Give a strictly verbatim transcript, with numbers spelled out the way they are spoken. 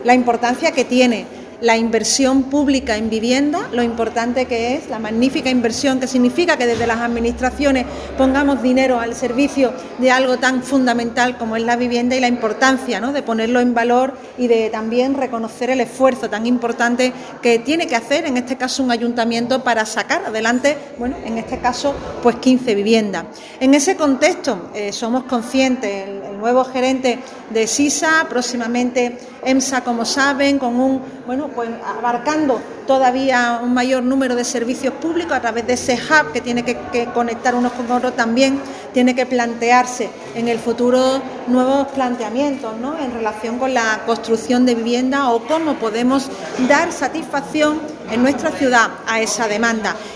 la importancia que tiene la inversión pública en vivienda, lo importante que es, la magnífica inversión que significa que desde las administraciones pongamos dinero al servicio de algo tan fundamental como es la vivienda y la importancia, ¿no?, de ponerlo en valor y de también reconocer el esfuerzo tan importante que tiene que hacer, en este caso, un ayuntamiento para sacar adelante, bueno, en este caso, pues quince viviendas. En ese contexto eh, somos conscientes, el, el nuevo gerente de SISA, próximamente EMSA, como saben, con un, bueno, pues abarcando todavía un mayor número de servicios públicos a través de ese hub que tiene que, que conectar unos con otros, también tiene que plantearse en el futuro nuevos planteamientos, ¿no?, en relación con la construcción de vivienda o cómo podemos dar satisfacción en nuestra ciudad a esa demanda.